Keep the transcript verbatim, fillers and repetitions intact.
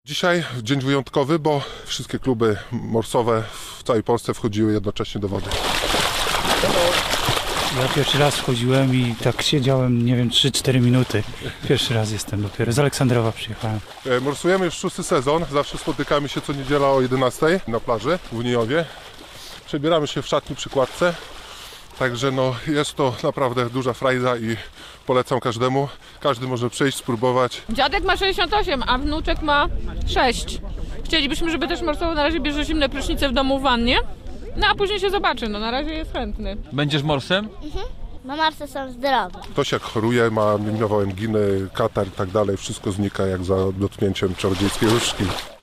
Dzisiaj dzień wyjątkowy, bo wszystkie kluby morsowe w całej Polsce wchodziły jednocześnie do wody. Ja pierwszy raz wchodziłem i tak siedziałem, nie wiem, trzy cztery minuty. Pierwszy raz jestem dopiero. Z Aleksandrowa przyjechałem. Morsujemy już szósty sezon. Zawsze spotykamy się co niedziela o jedenastej na plaży w Unijowie. Przebieramy się w szatni przy kładce. Także no, jest to naprawdę duża frajda i polecam każdemu. Każdy może przyjść, spróbować. Dziadek ma sześćdziesiąt osiem, a wnuczek ma sześć. Chcielibyśmy, żeby też morsował. Na razie bierze zimne prysznice w domu w wannie. No a później się zobaczy, no na razie jest chętny. Będziesz morsem? Mhm. Bo morsy są zdrowe. Ktoś jak choruje, ma miniową anginy, katar i tak dalej, wszystko znika jak za dotknięciem czarodziejskiej różdżki.